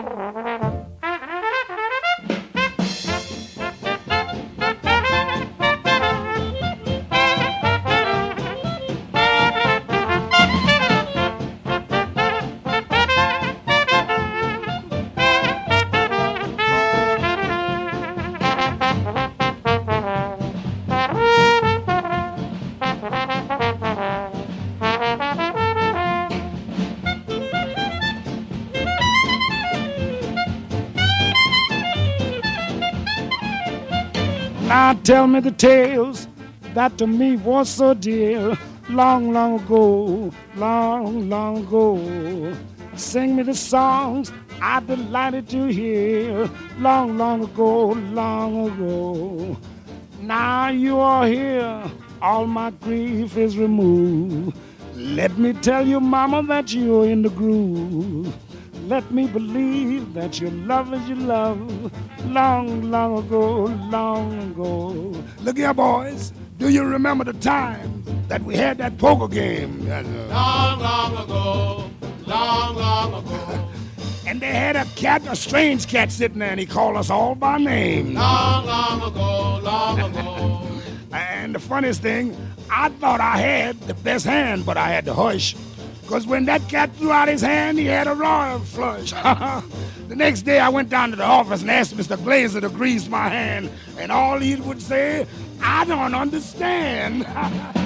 Now tell me the tales that to me was so dear, long, long ago, long, long ago. Sing me the songs I delighted to hear, long, long ago, long ago. Now you are here, all my grief is removed. Let me tell you, mama, that you're in the groove. Let me believe that your love is your love, long, long ago, long ago. Look here, boys. Do you remember the time that we had that poker game? Long, long ago, long, long ago. And they had a cat, a strange cat sitting there, and he called us all by name. Long, long ago, long ago. And the funniest thing, I thought I had the best hand, but I had to hush. Because when that cat threw out his hand, he had a royal flush. The next day, I went down to the office and asked Mr. Glazer to grease my hand. And all he would say, I don't understand.